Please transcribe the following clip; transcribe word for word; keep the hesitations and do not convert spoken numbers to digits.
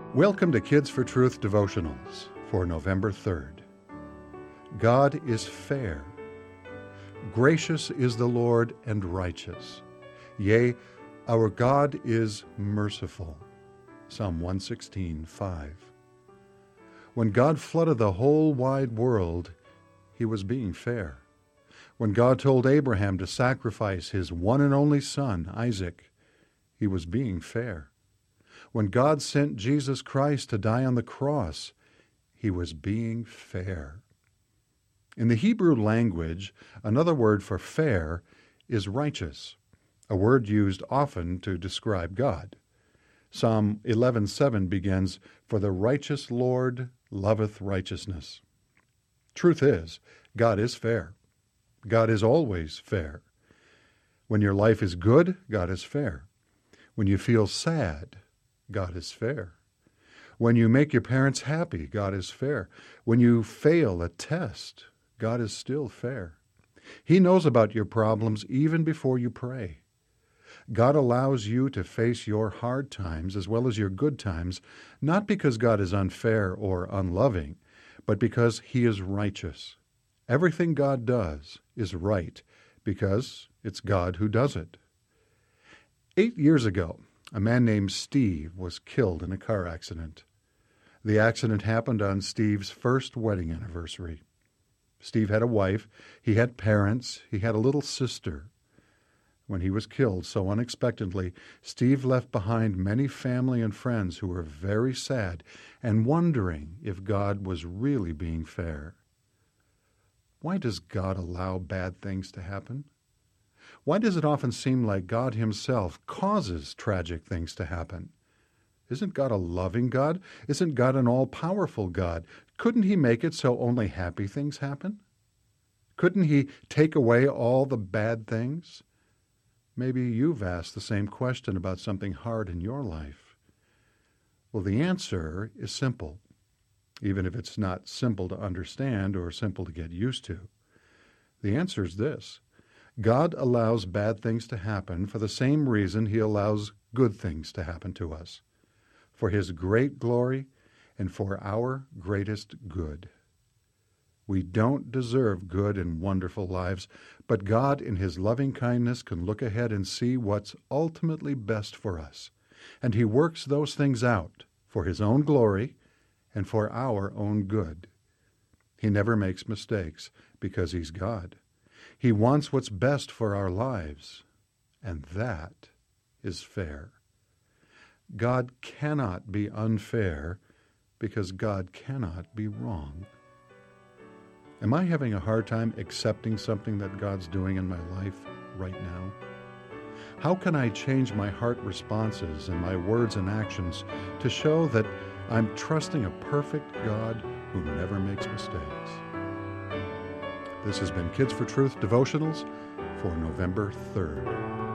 Welcome to Kids for Truth devotionals for November third. God is fair. Gracious is the Lord and righteous. Yea, our God is merciful. Psalm one sixteen, five. When God flooded the whole wide world, he was being fair. When God told Abraham to sacrifice his one and only son, Isaac, he was being fair. When God sent Jesus Christ to die on the cross, he was being fair. In the Hebrew language, another word for fair is righteous, a word used often to describe God. Psalm eleven seven begins, "For the righteous Lord loveth righteousness." Truth is, God is fair. God is always fair. When your life is good, God is fair. When you feel sad, God is fair. When you make your parents happy, God is fair. When you fail a test, God is still fair. He knows about your problems even before you pray. God allows you to face your hard times as well as your good times, not because God is unfair or unloving, but because he is righteous. Everything God does is right because it's God who does it. Eight years ago, a man named Steve was killed in a car accident. The accident happened on Steve's first wedding anniversary. Steve had a wife, he had parents, he had a little sister. When he was killed so unexpectedly, Steve left behind many family and friends who were very sad and wondering if God was really being fair. Why does God allow bad things to happen? Why does it often seem like God himself causes tragic things to happen? Isn't God a loving God? Isn't God an all-powerful God? Couldn't he make it so only happy things happen? Couldn't he take away all the bad things? Maybe you've asked the same question about something hard in your life. Well, the answer is simple, even if it's not simple to understand or simple to get used to. The answer is this: God allows bad things to happen for the same reason he allows good things to happen to us, for his great glory and for our greatest good. We don't deserve good and wonderful lives, but God in his loving kindness can look ahead and see what's ultimately best for us, and he works those things out for his own glory and for our own good. He never makes mistakes because he's God. He wants what's best for our lives, and that is fair. God cannot be unfair because God cannot be wrong. Am I having a hard time accepting something that God's doing in my life right now? How can I change my heart responses and my words and actions to show that I'm trusting a perfect God who never makes mistakes? This has been Kids for Truth devotionals for November third.